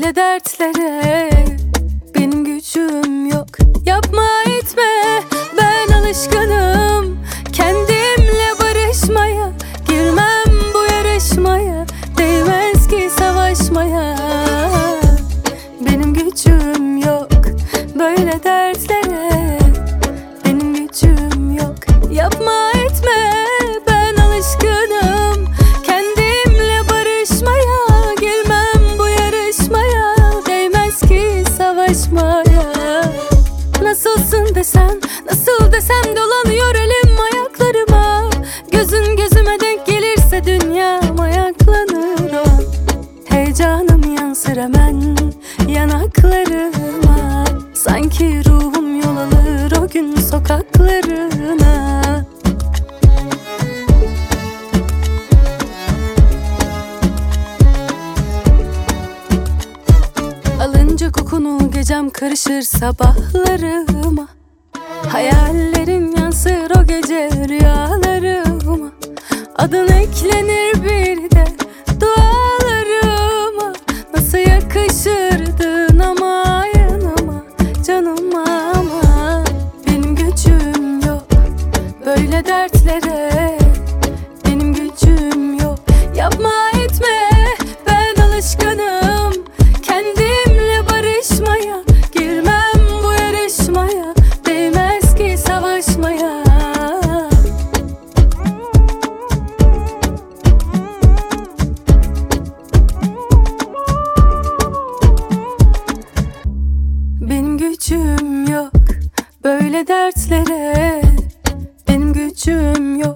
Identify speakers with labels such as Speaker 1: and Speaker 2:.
Speaker 1: böyle dertlere benim gücüm yok. Yapma etme, ben alışkınım kendimle barışmaya. Girmem bu yarışmaya, değmez ki savaşmaya. Benim gücüm yok böyle dertlere, benim gücüm yok. Yapma etme, ben alışkınım kendimle barışmaya. Girmem bu yarışmaya, değmez ki savaşmaya. Nasılsın desem, nasıl desem dolanıyor elim ayaklarıma. Gözün gözüme denk gelirse dünyam ayaklanır o an. Heyecanım yansır hemen yanaklarıma. Sanki ruhum yol alır o gün sokaklarına. Alınca kokunu gecem karışır sabahlarıma. Hayallerin yansır o gece rüyalarıma. Adın eklenir bir de dualarıma. Nasıl yakışırdın ama yanıma, canıma ama. Benim gücüm yok böyle dertlere, benim gücüm yok. Yapma etme, ben alışkınım kendimle barışmaya. Girmem bu yarışmaya, değmez ki savaşmaya. Benim gücüm yok böyle dertlere, benim gücüm yok.